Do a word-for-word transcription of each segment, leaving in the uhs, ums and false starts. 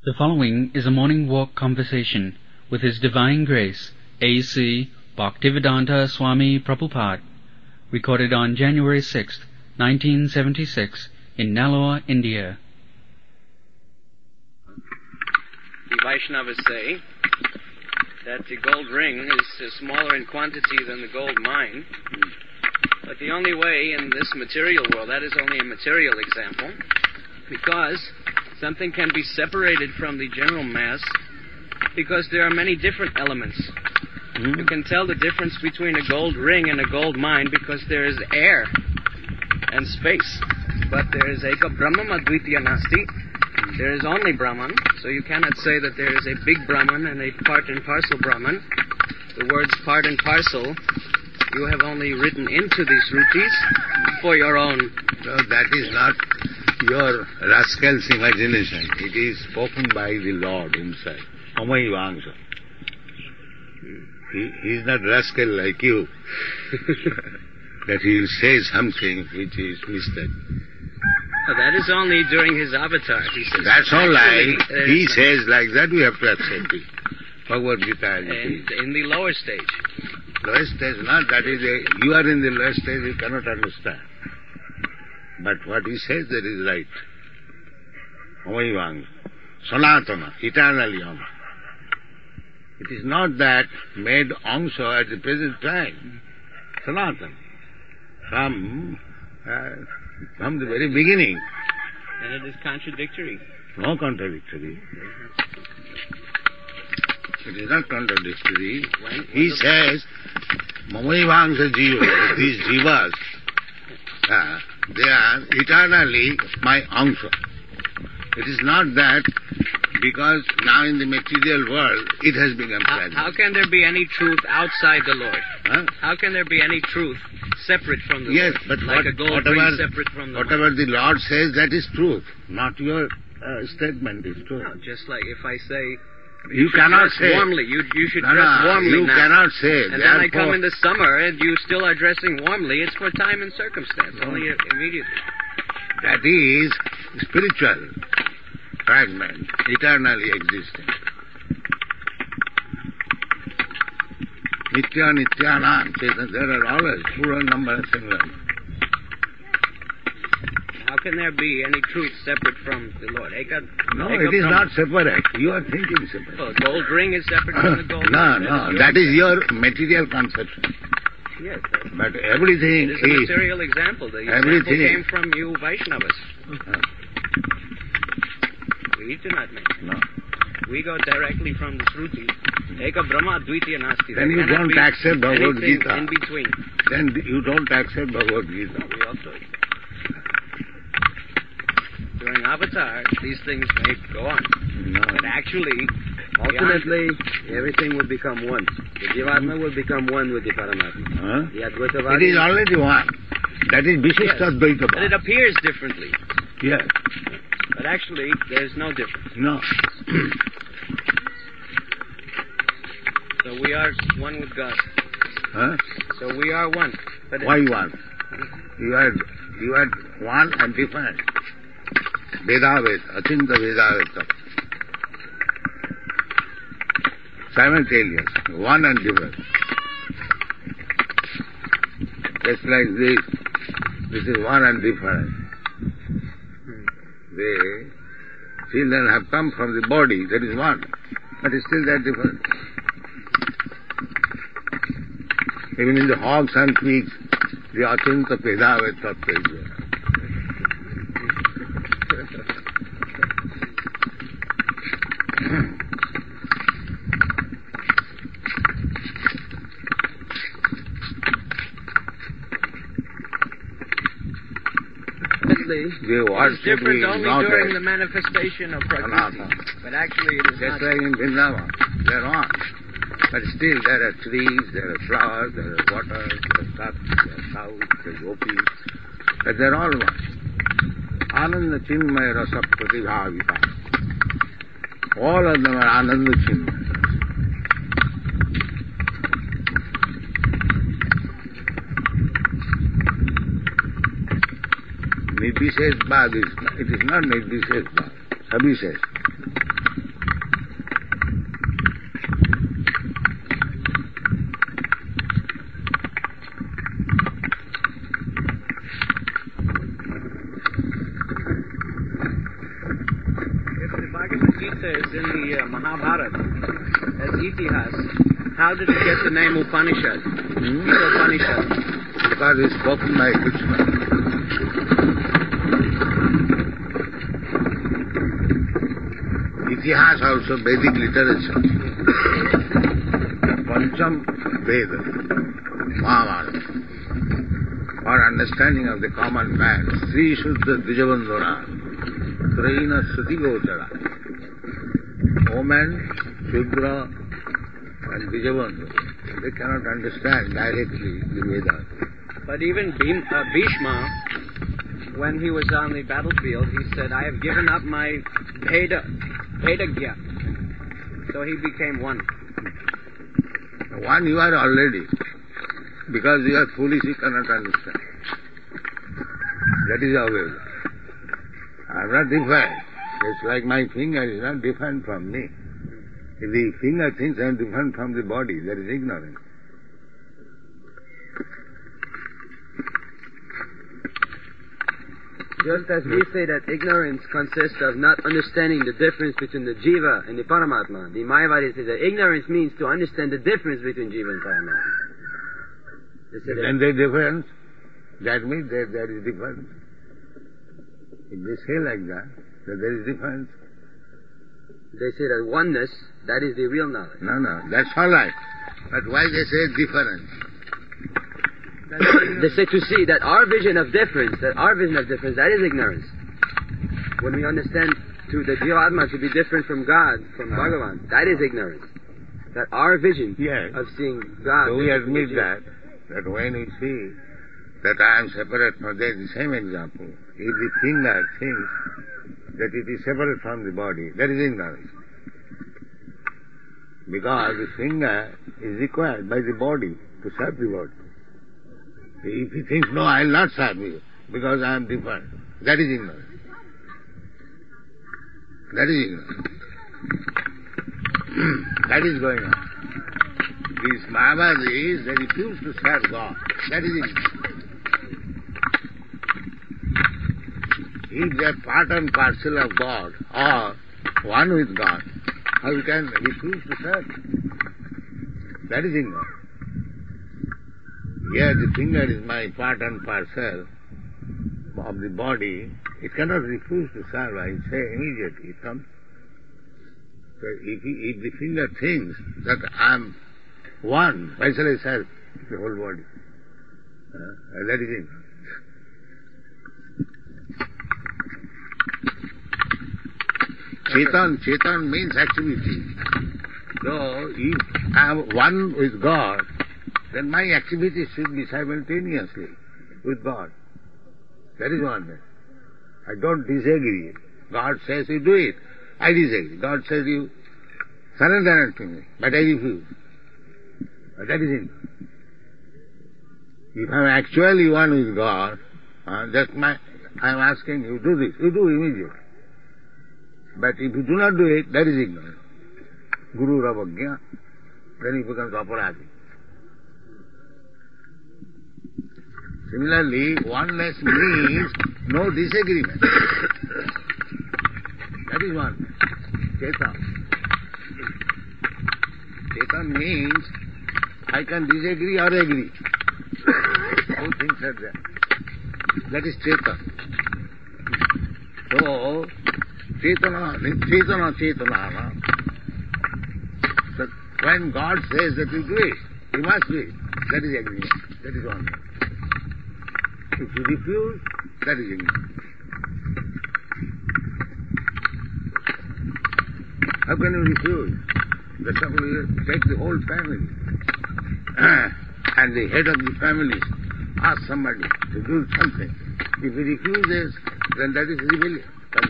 The following is a morning walk conversation with His Divine Grace, A C Bhaktivedanta Swami Prabhupada, recorded on January sixth, nineteen seventy-six, in Nellore, India. The Vaishnavas say that the gold ring is smaller in quantity than the gold mine, but the only way in this material world, that is only a material example, because something can be separated from the general mass because there are many different elements. Mm-hmm. You can tell the difference between a gold ring and a gold mine because there is air and space. But there is Eka Brahman Advitya Nasti. There is only Brahman, so you cannot say that there is a big Brahman and a part and parcel Brahman. The words part and parcel you have only written into these Shrutis for your own. No, that is not your rascal's imagination. It is spoken by the Lord Himself. Amayivangsa. He, he is not rascal like you. That he will say something which is mistaken. Oh, that is only during his avatar. He says, that's all right. Uh, he says like that, we have to accept it. Bhagavad Gita. And in the lower stage. Lower stage, not that is a, you are in the lower stage, you cannot understand. But what he says, that is right. Amayivang, Sanatana, eternally Ama. It is not that made Amsa at the present time. Sanatana. From, uh, from the very beginning. And it is contradictory. No contradictory. It is not contradictory. When, he says, Mamayivangsa Jiva, these Jivas, uh, they are eternally my Amsa. It is not that because now in the material world it has become present. How, how can there be any truth outside the Lord? Huh? How can there be any truth separate from the yes, Lord? But like what, a gold whatever, ring separate from the whatever mind. the Lord says, that is truth. Not your uh, statement is truth. No, just like if I say, You, you cannot dress say. warmly. You, you should no, dress no, warmly you now. cannot say. And then I Therefore, come in the summer and you still are dressing warmly. It's for time and circumstance, no. only immediately. That is spiritual fragment, eternally existing. Nitya Nityanam, there are always plural number and singular. How can there be any truth separate from the Lord? Eka, no, Eka it is Brahman. not separate. You are thinking separate. Oh, gold ring is separate from the gold no, ring. no, that is your that is your material conception. Yes. But everything it is a is... material example. The everything example came from you Vaishnavas. Uh, We do not make it. no. We go directly from the Shruti. Eka Brahma Advitya Nasti. Then There you cannot don't be accept Bhagavad anything Gita. in between. Then you don't accept Bhagavad Gita. We also accept. During avatar, these things may go on. No. But actually, ultimately, everything will become one. The Jivatma will become one with the Paramatma. Huh? The Advaitavadi... It is already one. That is Vishishta Advaita. but it appears differently. Yes. But actually, there is no difference. No. So we are one with God. Huh? So we are one. But Why one? You are, you are one and different. Vedavet, Achinta Vedavet. Simultaneous, one and different. Just like this, this is one and different. The children have come from the body, that is one, but it's still that different. Even in the hogs and pigs, the Achinta Vedavet Tattva is there. It is different only during the manifestation of Prakriti. Anatha. But actually it is Just not. like in Vrindavan, they're on. But still there are trees, there are flowers, there are water, there are ducks, there are cows, there are gopis. But they're all one. Ananda Chinmaya Rasa Pratibhavita. All of them are Ananda Chinmaya. Nirvishesh Bhag is, it is not Nirvishesh Bhag, Sabhishesh. says in the uh, Mahabharata, as Itihas, how did it get the name Upanishad? Hmm? Gita Upanishad. Because it's spoken by Krishna. Itihas also Vedic literature. Pancham Veda, Mahabharata. For understanding of the common man, Sri Shuddha Dijavandhana, Traina Sruti Gochara. Woman, Shudra, and Dijavandhana, they cannot understand directly the Vedas. But even Bhim, uh, Bhishma, when he was on the battlefield, he said, I have given up my Veda, Vedagya. So he became one. One you are already. Because you are foolish, you cannot understand. That is how it is. I am not different. It's like my finger is not different from me. If the finger thinks I am different from the body, that is ignorance. Just as we say that ignorance consists of not understanding the difference between the Jiva and the Paramatma, the Mayavadis say that ignorance means to understand the difference between Jiva and Paramatma. They say that Then there is difference. That means that there is difference. If they say like that, that there is difference. they say that oneness, that is the real knowledge. No, no, that's all right. But why they say difference? They say to see that our vision of difference, that our vision of difference, that is ignorance. When we understand to the Jivatma to be different from God, from Bhagavan, that is ignorance. That our vision Yes. of seeing God... So we admit that, that when we see that I am separate from, there is the same example. If the finger thinks that it is separate from the body, that is ignorance. Because the finger is required by the body to serve the body. If he thinks, no, I will not serve you because I am different, that is ignorance. That is ignorance. That is going on. These Mayavadis, they refuse to serve God. That is ignorance. If they are part and parcel of God or one with God, how you can refuse to serve? That is ignorance. Here the finger is my part and parcel of the body. It cannot refuse to serve. I say immediately it comes. So if, he, if the finger thinks that I am one, why shall I serve the whole body? Uh, that is it. Chetan, Chetan means activity. So if I am one with God, then my activity should be simultaneously with God. That is oneness. I don't disagree. God says you do it. I disagree. God says you surrender to me, but I refuse. But that is it. If I am actually one with God, uh, that my, I am asking you do this. You do immediately. But if you do not do it, that is ignorance. Guru Ravagya, then it becomes aparadi. Similarly, oneness means no disagreement. That is one. Chetan. Chetan means I can disagree or agree. Both things are there. That is Chetan. So, Chetana, Chetana, Chetana. So when God says that you do it, you must do it. That is agreement. That is one. If you refuse, that is ignorance. How can you refuse? That somebody take the whole family and the head of the family ask somebody to do something. If he refuses, then that is rebellion.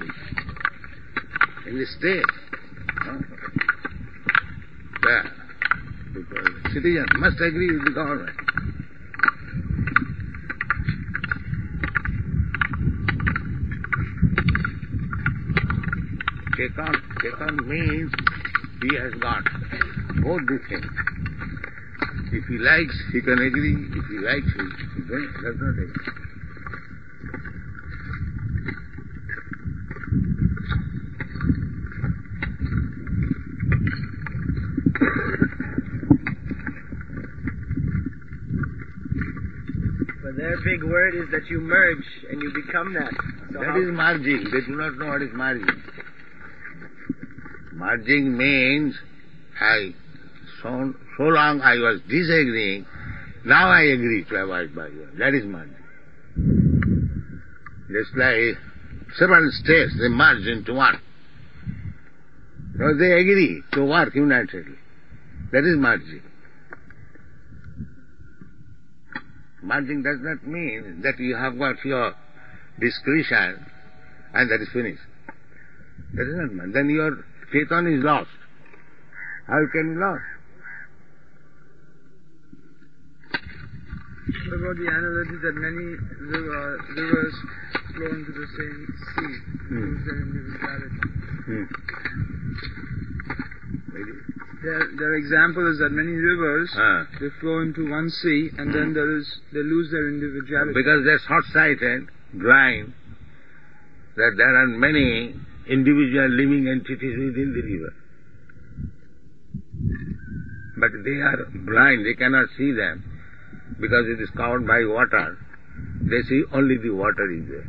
In the state, no? There. Because citizens must agree with the government. Chetan, Chetan means he has got both the things. If he likes, he can agree. If he likes, he does not agree. big word is that you merge and you become that. So That how- is merging. They do not know what is merging. Merging means I, so, so long I was disagreeing, now I agree to abide by you. That is merging. Just like several states, they merge into one. So they agree to work unitedly. That is merging. Merging does not mean that you have got your discretion and that is finished. That is not merging. Then your Chetan is lost. How can you lost? What about the analogy that many river, rivers flow into the same sea, Hmm. lose their individuality? Hmm. Their, their example is that many rivers, Ah. they flow into one sea and then there is, they lose their individuality. Because they are short-sighted, blind, that there are many individual living entities within the river. But they are blind, they cannot see them. Because it is covered by water, they see only the water is there.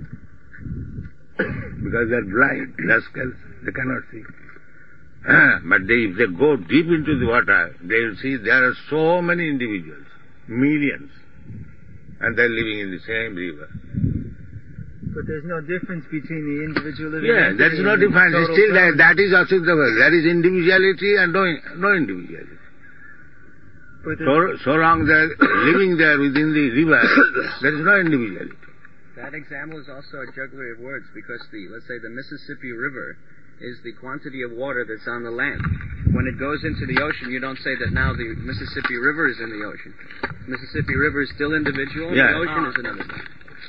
Because they are blind, rascals, they cannot see. But they, if they go deep into the water, they will see there are so many individuals, millions, and they are living in the same river. But there's no difference between the individual living Yeah, there is entity no and the difference. total Still, that, phenomena. that is also the world. There is individuality and no, no individuality. But the- So, so long they are living there within the river, there is no individuality. That example is also a jugglery of words because the, let's say, the Mississippi River is the quantity of water that's on the land. When it goes into the ocean, you don't say that now the Mississippi River is in the ocean. Mississippi River is still individual, and Yeah. the ocean is another thing.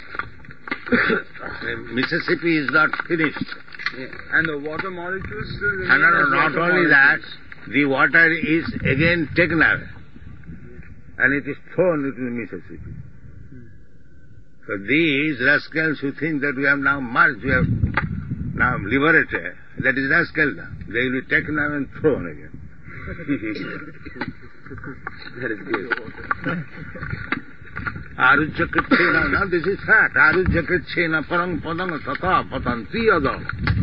The Mississippi is not finished. Yeah. And the water molecules still remain And not, as not water only that, molecules. the water is again taken away. And it is thrown into the Mississippi. So these rascals who think that we have now merged, we have now liberated, that is rascal now. They will be taken away and thrown again. That is good. Arujya Kritchena, now this is fact. Arujya Kritchena parang padang tata patanti yada.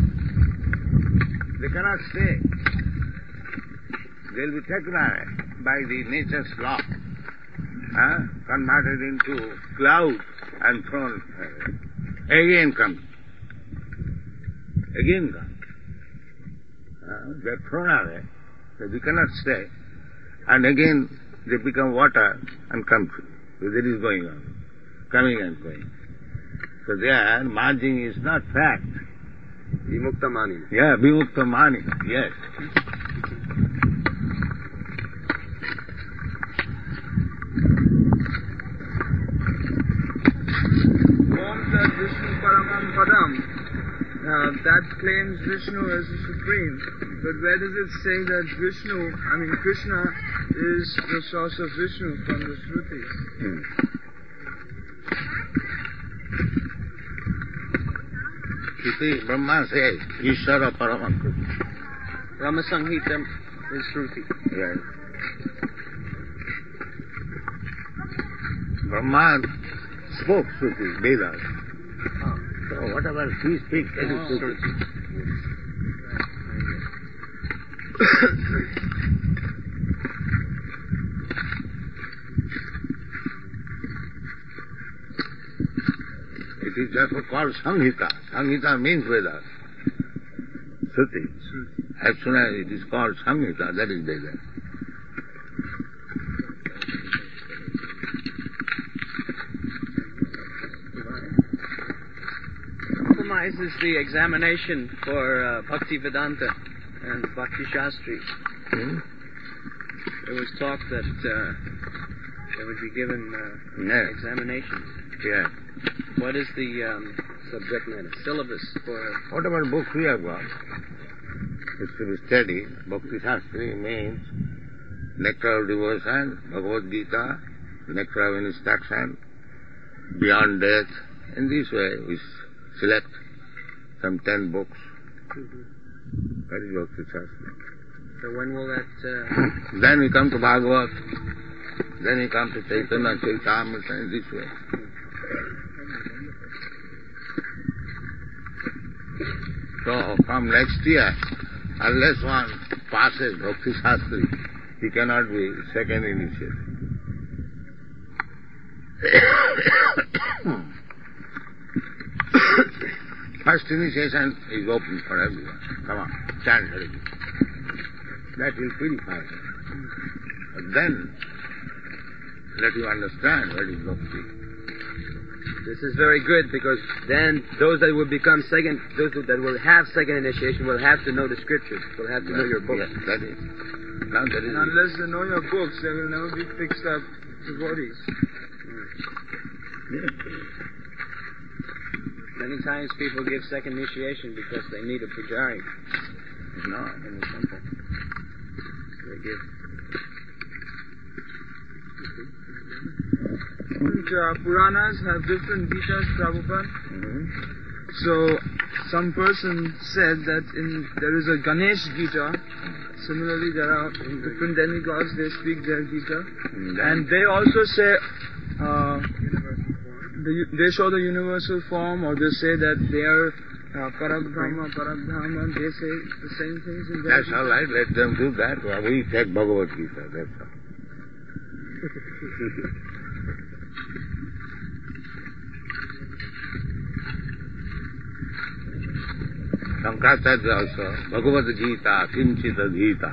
They cannot stay. They will be taken away by the nature's law. Huh? Converted into cloud and thrown away. Again come. Again come. Uh, they are thrown away. So they cannot stay. And again they become water and come to. So that is going on. Coming and going. So there, merging is not fact. Vimukta mani. Yeah, vimukta mani. Yes. Forms that Vishnu Paramam Padam, uh, that claims Vishnu as the supreme. But where does it say that Vishnu, I mean Krishna, is the source of Vishnu from the Shrutis? Hmm. Shruti, Brahma says, Ishvara Paramakruti. Rama Samhita is Shruti. Yes. Brahma spoke Shruti, Vedas. So whatever he speaks, that is Shruti. It is therefore called Samhita. Samhita means Vedas. Shruti. As soon as it is called Samhita, that is Vedas. Compromise is the examination for uh, Bhakti Vedanta and Bhakti Shastri. Hmm? There was talk that uh, there would be given uh, Yes. examinations. Yes. What is the um, Subject matter. syllabus for Whatever books we have got, is to be studied. Bhakti Shastri means nectar of devotion, Bhagavad Gita, nectar of instruction, beyond death. In this way, we s- select some ten books. That is Bhakti Shastri. So when will that? Uh, Then we come to Bhagavad. Then he comes to Chaitanya Charitamrita in this way. So from next year, unless one passes Bhakti Shastri, he cannot be second initiate. First initiation is open for everyone. Come on, stand here. That will purify him. But then, let him understand what is bhakti. This is very good because then those that will become second, those that will have second initiation will have to know the scriptures, will have to know your books. Yes, that is. Now that is And unless they know your books, they will never be fixed up devotees. yes. Many times people give second initiation because they need a pujari No. in the temple. They give. And, uh, Puranas have different Gitas, Prabhupada. Mm-hmm. So, some person said that in there is a Ganesh Gita. Similarly, there are different demigods, they speak their Gita. And they also say, uh, the, they show the universal form, or they say that they are uh, Parabrahma, Parabdhamma, they say the same things in their That's all right, let them do that. We take Bhagavad Gita, that's all. Shankaracharya also, Bhagavad Gita, Kinchita Gita.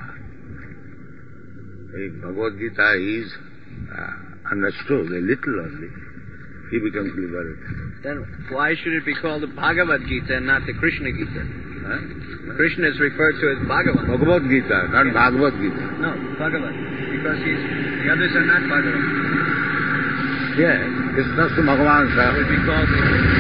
If Bhagavad Gita is uh, understood a little only, he becomes liberated. Then why should it be called the Bhagavad Gita and not the Krishna Gita? Huh? Krishna is referred to as Bhagavan. Bhagavad Gita, not Yes. Bhagavad Gita. No, Bhagavan. Because he's, the others are not Bhagavan. Yes, Krishnastu Bhagavan It Sam. would be called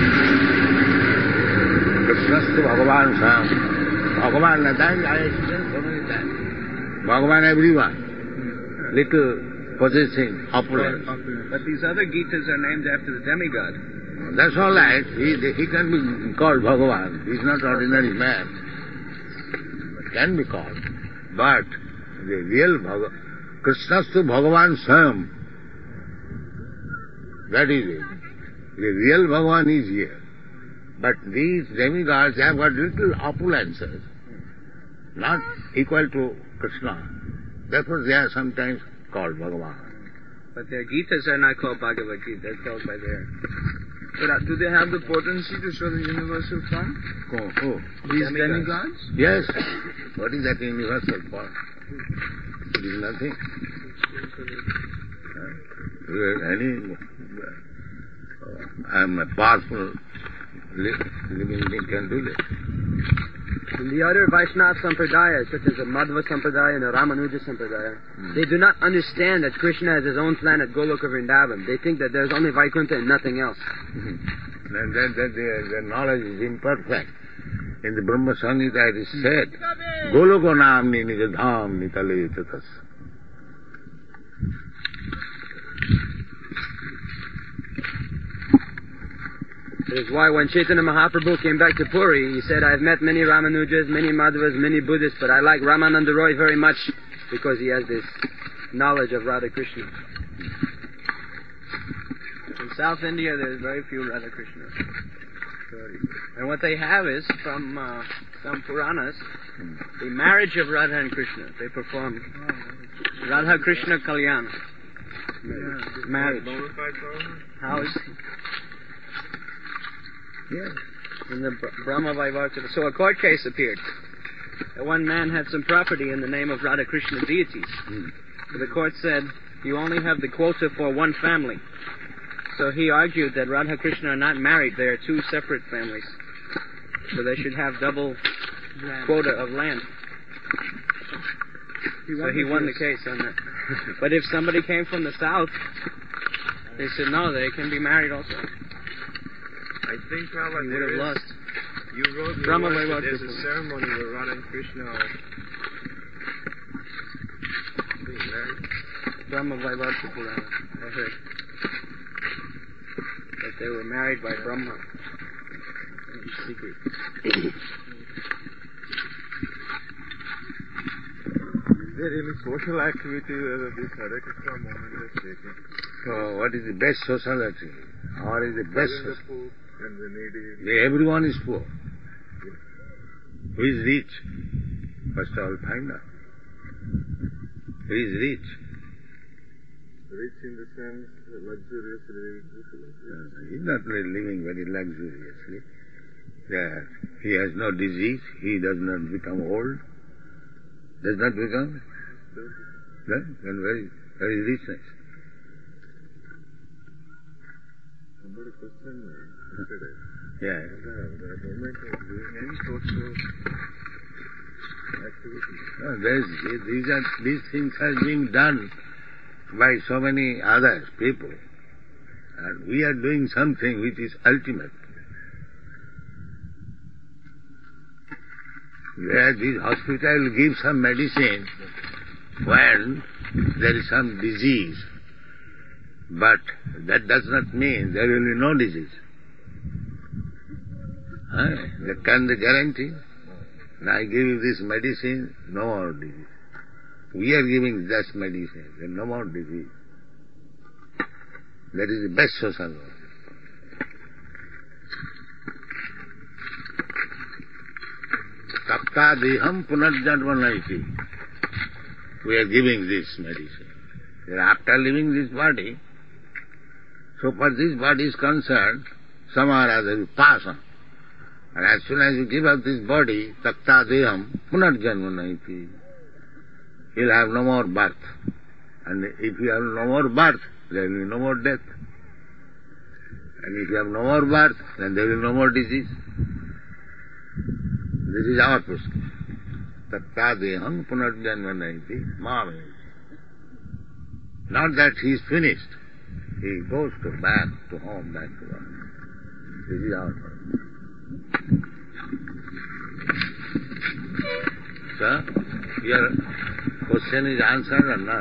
Krishnastu Bhagavan Sam. Bhagavan, that I explained so many times. Bhagavan everyone. Little possessing, opulence. But these other Gitas are named after the demigod. That's all right. He, he can be called Bhagavan. He's not ordinary man. Can be called. But the real Bhagavan, Krishnastu Bhagavan Sam. That is it. The real Bhagavan is here. But these demigods have got little opulences, not equal to Krishna. Therefore they are sometimes called Bhagavan. But their Gitas are not called Bhagavad Gita. They're called by their... But uh, do they have the potency to show the universal form? Oh, oh. These Demigods. demigods? Yes. What is that universal form? It is nothing. Uh, any... I am a powerful li- living being can do this. In the other Vaishnava Sampradayas, such as the Madhva Sampradaya and the Ramanuja Sampradaya, Mm. they do not understand that Krishna has his own planet, Goloka Vrindavan. They think that there's only Vaikuntha and nothing else. Then that, that their, their knowledge is imperfect. In the Brahma Samhita it is said, Goloko namni nijadham nitale tatas. That is why when Chaitanya Mahaprabhu came back to Puri, he said, I've met many Ramanujas, many Madhvas, many Buddhists, but I like Ramananda Roy very much because he has this knowledge of Radha Krishna. In South India, there's very few Radha Krishnas. And what they have is, from uh, some Puranas, the marriage of Radha and Krishna. They perform Radha Krishna Kalyana. Marriage. How is... Yes. In the Br- Brahma Vaivarta. So a court case appeared. That one man had some property in the name of Radha Krishna deities. Mm. So the court said, you only have the quota for one family. So he argued that Radha Krishna are not married, they are two separate families. So they should have double quota of land. So he won the case on that. But if somebody came from the south, they said, no, they can be married also. I think, Prabhupada, He would have lost. You wrote the Brahma verse that Vaivata there's a Purana. ceremony where Radha and Krishna are being married. Brahma Vaivarta Purana. I heard that they were married by Brahma in secret. there any social activity where this Hare Krishna movement is taking? So what is the best social activity? Or is the best Serving the social? poor and the needy. Everyone is poor. Who is rich? First of all, find out. Who is rich? Rich in the sense luxurious living. He is not living very luxuriously. Yeah. He has no disease. He does not become old. Does not become? No? Then where is, where is richness? Somebody questioned me yesterday. Yeah. The, the movement is doing any social activity. No, there is, these, are, these things are being done by so many other people. And we are doing something which is ultimate. Where this hospital gives some medicine when there is some disease. But that does not mean there will be no disease. Huh? That can they guarantee? Now I give you this medicine, no more disease. We are giving just medicine, then no more disease. That is the best social work. Tapta deham punarjanma naiti. We are giving this medicine. Then after leaving this body, so far this body is concerned, somehow or other you pass on. And as soon as you give up this body, takta deham punarjanma naiti. You'll have no more birth. And if you have no more birth, there will be no more death. And if you have no more birth, then there will be no more disease. This is our prescription. Tatta deham punarjanma naiti mame. Not that he is finished. He goes to back to home, back to home. This is our prescription. Sir, your question is answered or not?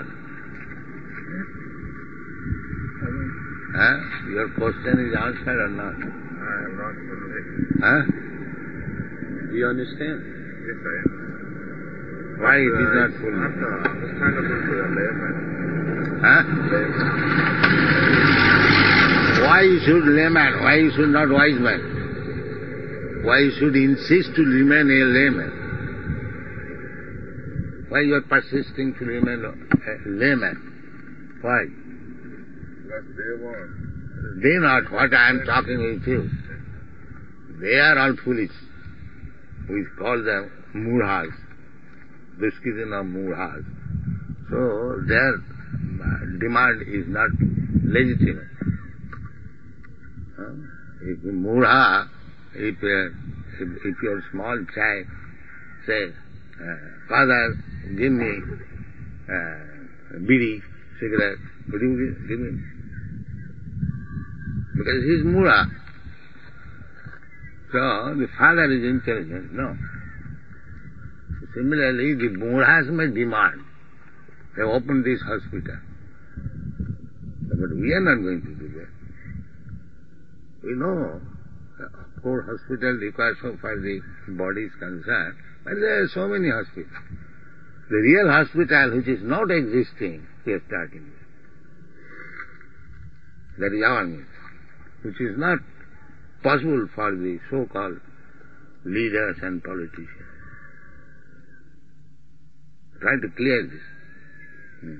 Huh? Your question is answered or not? I am not fully. Huh? Do you understand? Yes, I am. Why it But, is uh, not it's fully? not uh, understandable to a layman. Huh? Layman. Why you should layman? Why you should not wise man? Why you should insist to remain a layman? Why you are persisting to remain a layman? Why? Because they want. They not what I am talking with you. They are all foolish. We call them murhas. Duskidina murhas. So their demand is not legitimate. Huh? If murha, if, uh, if, if your small child say, uh, Father, give me uh, bidi, cigarette, would you give, give me? Because he is murha. So the father is intelligent, no. Similarly, the murhas may demand. They open this hospital. But we are not going to do that. We know a poor hospital requires so far the body is concerned, but there are so many hospitals. The real hospital which is not existing, we are starting with. That is our mission, which is not possible for the so-called leaders and politicians. Try to clear this. Hmm.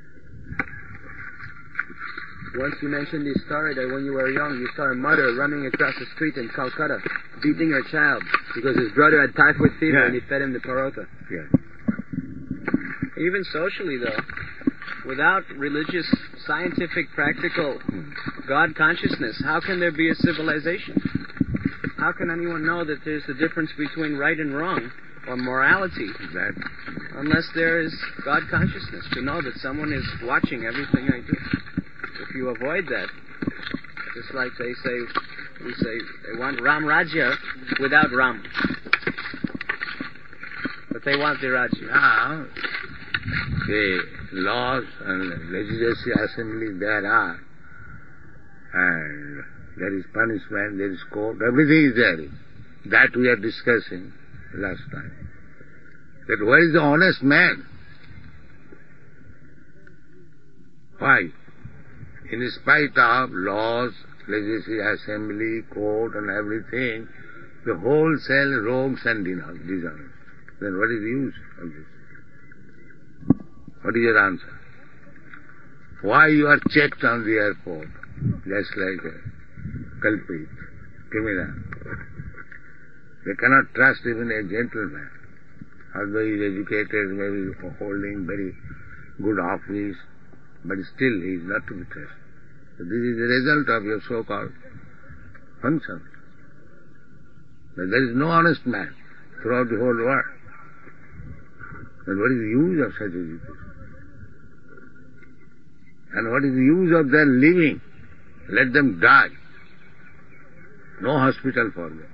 Once you mentioned the story that when you were young, you saw a mother running across the street in Calcutta, beating her child because his brother had typhoid fever Yeah. and he fed him the parota. Yeah. Even socially, though, without religious, scientific, practical God consciousness, how can there be a civilization? How can anyone know that there's a difference between right and wrong, or morality, That, unless there is God consciousness, to know that someone is watching everything I do? If you avoid that, just like they say, we say, they want Ram Rajya without Ram. But they want the Rajya. now, the laws and legislative assembly there are, and there is punishment, there is court, everything is there. That we are discussing last time. That where is the honest man? Why? In spite of laws, legislative assembly, court and everything, the wholesale rogues and dishonest. Then what is the use of this? What is your answer? Why you are checked on the airport, just like a culprit, criminal? They cannot trust even a gentleman, although he is educated, maybe holding very good office, but still he is not to be trusted. So this is the result of your so-called function. But there is no honest man throughout the whole world. Then what is the use of such education? And what is the use of their living? Let them die. No hospital for them.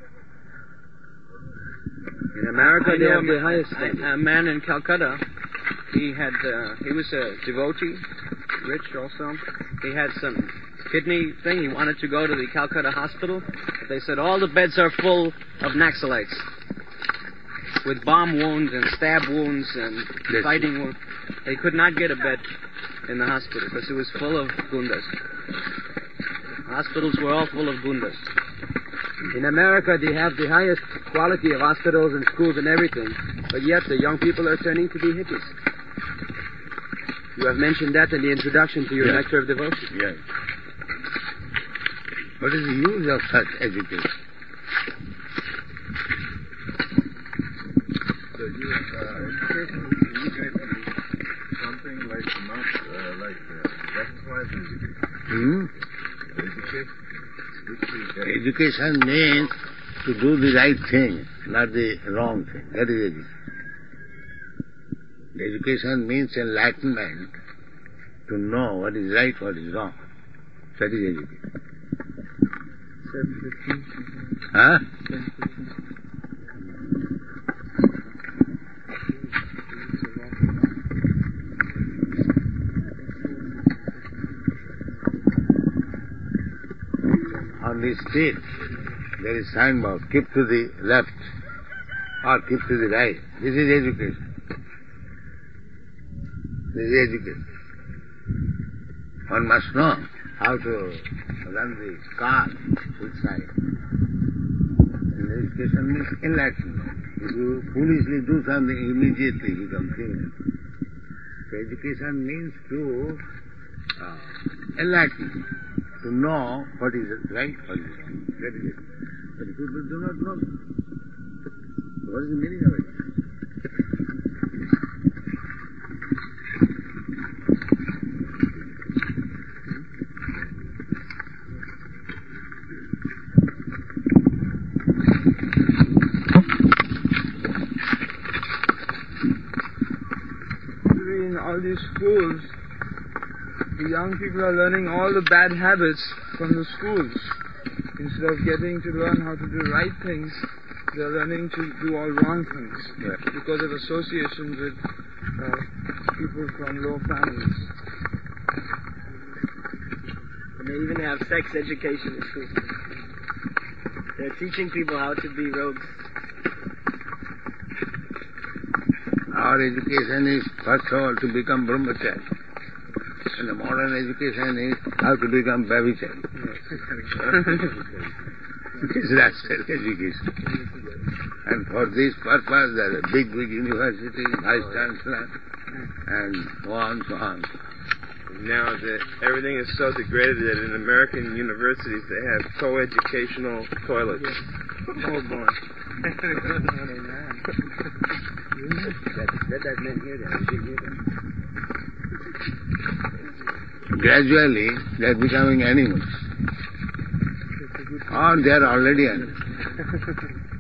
In America, I they know have the a, highest a, standard. a man in Calcutta. He had uh, he was a devotee, rich also. He had some kidney thing. He wanted to go to the Calcutta hospital. But they said all the beds are full of Naxalites with bomb wounds and stab wounds and Yes. fighting wounds. They could not get a bed in the hospital because it was full of gundas. Hospitals were all full of gundas. In America, they have the highest quality of hospitals and schools and everything, but yet the young people are turning to be hippies. You have mentioned that in the introduction to your Yes. Nectar of Devotion. Yes. What is the use of such education? So you, uh, education is immediately something like not uh, like uh, exercise education. Hmm? Education, which is uh, Education means to do the right thing, not the wrong thing. That is education. Education means enlightenment, to know what is right, what is wrong. That is education. Huh? On the street, there is signboard, keep to the left or keep to the right. This is education. This is education. One must know how to run the car, which side. And education means enlightenment. If you foolishly do something, immediately you become criminal. So education means to uh, enlighten, to know what is right, what is wrong. That is it. But people do not know. What is the meaning of it? In all these schools, the young people are learning all the bad habits from the schools. Instead of getting to learn how to do right things, they're learning to do all wrong things Yes. because of association with uh, people from low families. And they even have sex education in school. They're teaching people how to be rogues. Our education is, first of all, to become brahmachari. And the modern education is how to become babhichari. This is rascal education. And for this purpose, there are big, big universities, vice chancellor, and so on, so on. now that everything is so degraded that in American universities they have co-educational toilets. Oh boy. That, that, that men hear that. We didn't hear that. Gradually, they are becoming animals. Or they are already animals.